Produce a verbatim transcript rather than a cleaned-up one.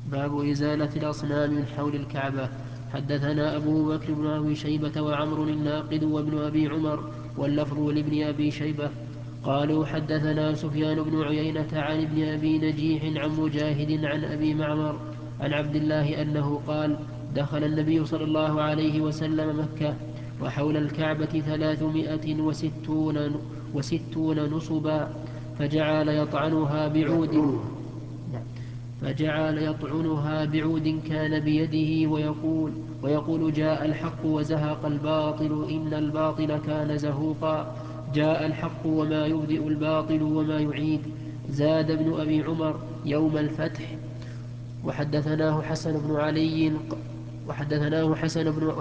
باب إزالة الأصنام من حول الكعبة. حدثنا أبو بكر بن أبي شيبة وعمر الناقد وابن أبي عمر واللفظ لابن أبي شيبة قالوا حدثنا سفيان بن عيينة عن ابن أبي نجيح عن مجاهد عن أبي معمر عن عبد الله أنه قال دخل النبي صلى الله عليه وسلم مكة وحول الكعبة ثلاثمائة وستون, وستون نصبا فجعل يطعنها بعود فجعل يطعنها بعود كان بيده ويقول, ويقول جاء الحق وزهق الباطل إن الباطل كان زهوقا جاء الحق وما يبدئ الباطل وما يعيد. زاد ابن أبي عمر يوم الفتح. وحدثناه حسن بن علي وحدثناه حسن بن